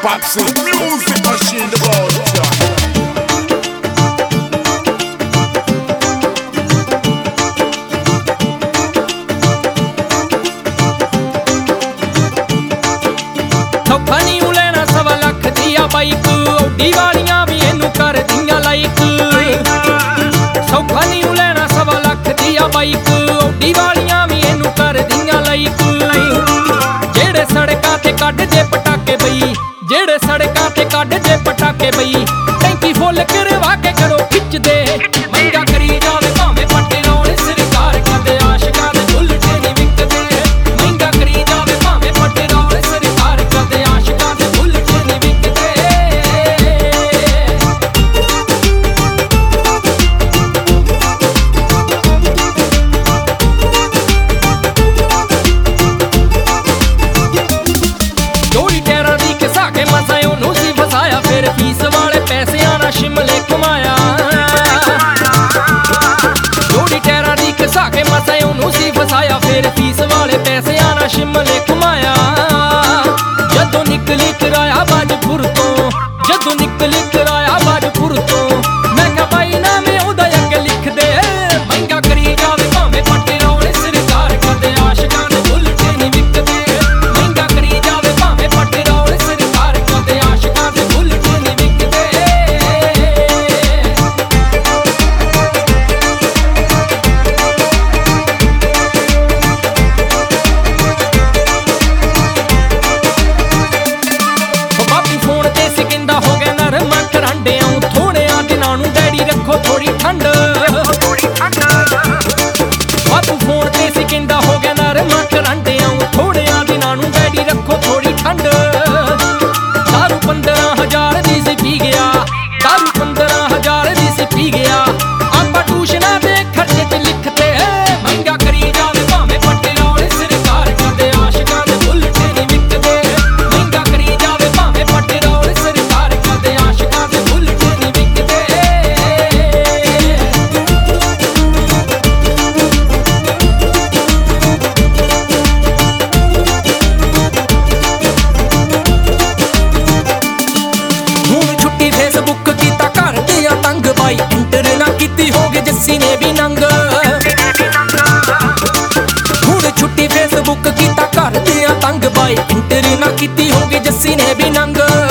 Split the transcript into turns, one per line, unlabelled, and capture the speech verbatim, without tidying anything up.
Patsy, music machine the ball.
ਸੌਖਾ ਨੀ ਲੈਣਾ ਸਵਾ ਲੱਖ ਦੀ ਆ ਬਾਈਕ, ਔਡੀ ਵਾਲੀਆਂ ਵੀ ਇਹਨੂੰ ਕਰਦੀਆਂ ਲਾਈਕ। ਸੌਖਾ ਨੀ ਲੈਣਾ ਸਵਾ ਲੱਖ ਦੀ ਆ ਬਾਈਕ, ਔਡੀ ਵਾਲੀਆਂ ਵੀ ਇਹਨੂੰ ਕਰਦੀਆਂ ਲਾਈਕ। ਜਿਹੜੇ ਸੜਕਾਂ ਤੇ ਕੱਢ ਜੇ ਪਟਾਕੇ ਬਈ, ਜਿਹੜੇ ਸੜਕਾਂ ਤੇ ਕੱਢ ਜੇ ਪਟਾਕੇ ਬਈ, ਟੈਂਕੀ ਫੁੱਲ ਕਰਵਾ ਕੇ ਕਰੋ ਖਿੱਚਦੇ। ਮਹਿੰਗਾ ਕਰੀ ਜਾਵੇ ਭਾਵੇਂ ਪੱਟੇ ਲਾਉਣ ਸਰਕਾਰ, ਕਦੇ ਆਸ਼ਕਾਂ ਦੇ ਬੁੱਲਟ ਨੀ ਵਿਕਦੇ। ਮਹਿੰਗਾ ਕਰੀ ਜਾਵੇ ਭਾਵੇਂ ਪੱਟੇ ਲਾਉਣ ਸਰਕਾਰ, ਕਦੇ ਆਸ਼ਕਾਂ ਦੇ ਬੁੱਲਟ ਨੀ ਵਿਕਦੇ। ਜੋੜੀ ਟੈਰਾਂ ਦੀ ਘਸਾ ਕੇ ਮਸਾਂ ਉਹਨੂੰ ਸੀ ਫਸਾਇਆ, ਫਿਰ ਫੀਸ ਵਾਲੇ ਪੈਸਿਆਂ ਨਾਲ ਸ਼ਿਮਲੇ ਘੁਮਾਇਆ। ਜੋੜੀ ਟੈਰਾਂ ਦੀ ਘਸਾ ਕੇ ਮਸਾਂ ਉਹਨੂੰ ਸੀ ਫਸਾਇਆ, ਫਿਰ ਫੀਸ ਵਾਲੇ ਪੈਸਿਆਂ ਨਾਲ ਸ਼ਿਮਲੇ ਘੁਮਾਇਆ। ਜਦੋਂ ਨਿਕਲੀ ਕਿਰਾਇਆ ਬਾਜਪੁਰ ਤੋਂ, ਜਦੋਂ ਨਿਕਲੀ ਕਿਰਾਇਆ ਬਾਜਪੁਰ ਤੋਂ, ਮੈਂ ਕਿਹਾ ਬਾਈ ਨਾ ਮੈਂ ਉਹਦਾ ਅੱਗੇ ਲਿਖ ਦੇ। ਮਹਿੰਗਾ ਕਰੀ ਜਾਵੇ ਭਾਵੇਂ ਪੱਟੇ ਲਾਉਣ ਸਰਕਾਰ, ਕਦੇ ਆਸ਼ਕਾਂ ਦੇ ਬੁੱਲਟ ਨੀ ਵਿਕਦੇ। ਮਹਿੰਗਾ ਕਰੀ ਜਾਵੇ ਭਾਵੇਂ ਪੱਟੇ ਲਾਉਣ ਸਰਕਾਰ, ਕਦੇ ਆਸ਼ਕਾਂ ਦੇ ਬੁੱਲਟ ਨੀ ਵਿਕਦੇ। ਬਾਪੂ ਫੋਨ ਤੇ ਸੀ ਕਹਿੰਦਾ ਹੋ ਗਿਆ ਨਰਮਾ ਕਰਾਂਡਿਆਂ, ਥੋੜਿਆਂ ਦਿਨਾਂ ਨੂੰ ਡੈਡੀ ਰੱਖੋ ਥੋੜੀ ਠੰਡ। ਬਾਪੂ ਫੋਨ ਤੇ ਸੀ ਕਹਿੰਦਾ ਹੋ ਗਿਆ ਨਰਮਾ ਕਰਾਂਡਿਆਂ, ਥੋੜਿਆਂ ਦਿਨਾਂ ਨੂੰ ਡੈਡੀ ਰੱਖੋ ਥੋੜੀ ਠੰਡ। ਦਾਰੂ ਪੰਦਰਾਂ ਹਜ਼ਾਰ ਦੀ ਸੀ ਪੀ ਗਿਆ, ਦਾਰੂ ਪੰਦਰਾਂ ਹਜ਼ਾਰ ਦੀ ਸੀ ਪੀ ਗਿਆ। ਆਪਾਂ ਟਿਊਸ਼ਨਾਂ ਦੇ ਖਰਚੇ ਤੇ ਲਿਖਤੇ। ਮਹਿੰਗਾ ਕਰੀ ਜਾਵੇ ਭਾਵੇਂ ਪੱਟੇ ਲਾਉਣ ਸਰਕਾਰ, ਕਦੇ ਆਸ਼ਕਾਂ ਦੇ ਬੁੱਲਟ ਨੀ ਵਿਕਦੇ। ਮਹਿੰਗਾ ਕਰੀ ਜਾਵੇ ਭਾਵੇਂ ਪੱਟੇ ਲਾਉਣ ਸਰਕਾਰ, ਕਦੇ ਆਸ਼ਕਾਂ ਦੇ ਬੁੱਲਟ ਨੀ ਵਿਕਦੇ। ਹੁਣ ਛੁੱਟੀ ਫੇਸਬੁੱਕ ਕੀਤਾ ਘਰ ਦੀਆਂ ਤੰਗ ਬਾਈ, ਇੰਟਰ ਨਾ ਕੀਤੀ ਹੋ ਗਏ ਜੱਸੀ ਨੇ ਵੀ ਨੰਗ। ਹੁਣ ਛੁੱਟੀ ਫੇਸਬੁੱਕ ਕੀਤਾ ਘਰ ਦੀਆਂ ਤੰਗ ਬਾਈ, ਇੰਟਰ ਨਾ ਕੀਤੀ ਹੋ ਗਈ ਜੱਸੀ ਨੇ ਵੀ ਨੰਗ।